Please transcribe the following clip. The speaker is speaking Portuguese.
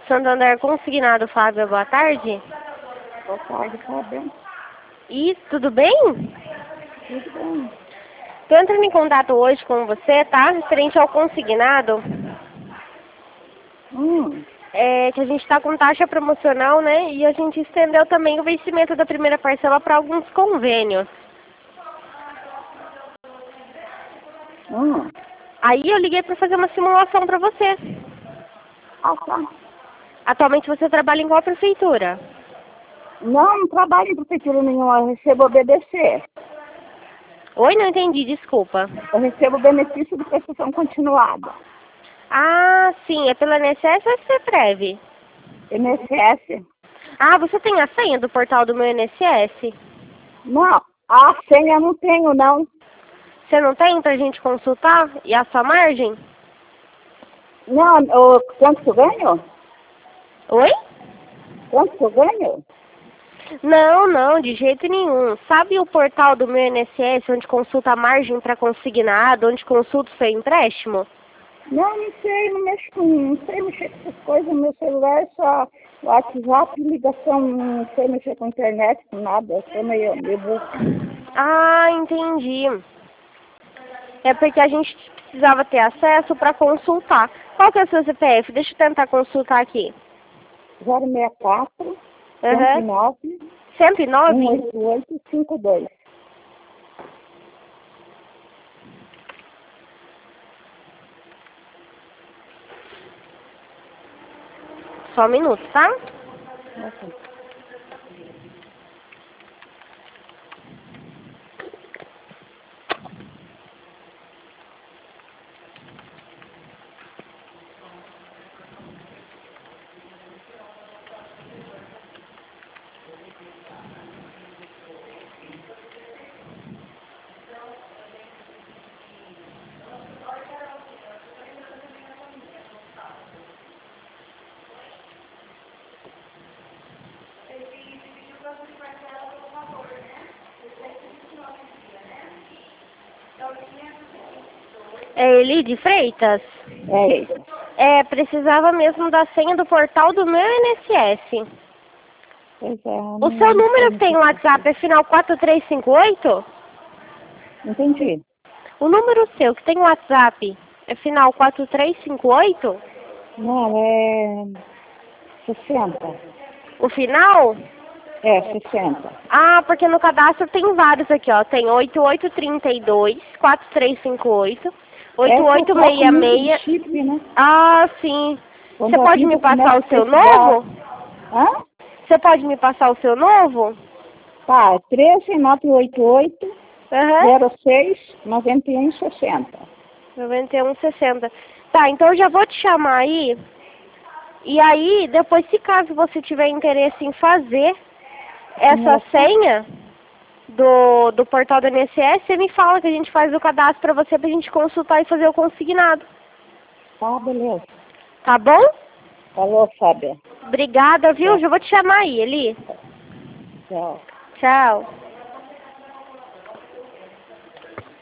Santander Consignado, Fábio, boa tarde. Boa tarde, Fábio. E tudo bem? Tudo bem. Estou entrando em contato hoje com você, tá? Referente ao consignado. Que a gente está com taxa promocional, né? E a gente estendeu também o vencimento da primeira parcela para alguns convênios. Aí eu liguei para fazer uma simulação para você. Ah, tá. Atualmente você trabalha em qual prefeitura? Não trabalho em prefeitura nenhuma, eu recebo o BDC. Oi, não entendi, desculpa. Eu recebo o benefício de prestação continuada. Ah, sim, é pela INSS ou CPREV? INSS. Ah, você tem a senha do portal do meu INSS? Não, a senha eu não tenho, não. Você não tem pra gente consultar? E a sua margem? Não, quanto que eu ganho? Oi? Quanto que eu ganho? Não, não, de jeito nenhum. Sabe o portal do meu INSS, onde consulta a margem para consignado, onde consulta o seu empréstimo? Não sei, não sei mexer com essas coisas. Meu celular é só WhatsApp, ligação, não sei mexer com internet, com nada. Eu sou meio burro. Ah, entendi. É porque a gente precisava ter acesso para consultar. Qual que é o seu CPF? Deixa eu tentar consultar aqui. 064 Aham. 109 109? 18852. Só um minuto, tá? É Elide Freitas? É isso. É, precisava mesmo da senha do portal do meu INSS. Pois é. O seu número que tem no WhatsApp é final 4358? Entendi. O número seu que tem no WhatsApp é final 4358? Não, é 60. O final? É, 60. Ah, porque no cadastro tem vários aqui, ó. Tem 8832, 4358, Essa eu troco muito de 8866. chip, né? Ah, sim. Quando Você a pode me vida passar começa a o seu precisar. novo? Hã? Você pode me passar o seu novo? Tá, 13988 Aham. 06 9160. 9160. Tá, então eu já vou te chamar aí. E aí, depois, se caso você tiver interesse em fazer essa senha do portal do INSS, você me fala que a gente faz o cadastro pra você, pra gente consultar e fazer o consignado. Tá, beleza. Tá bom? Falou, Fábio. Obrigada, viu? Já vou te chamar aí, Eli. Tchau. Tchau.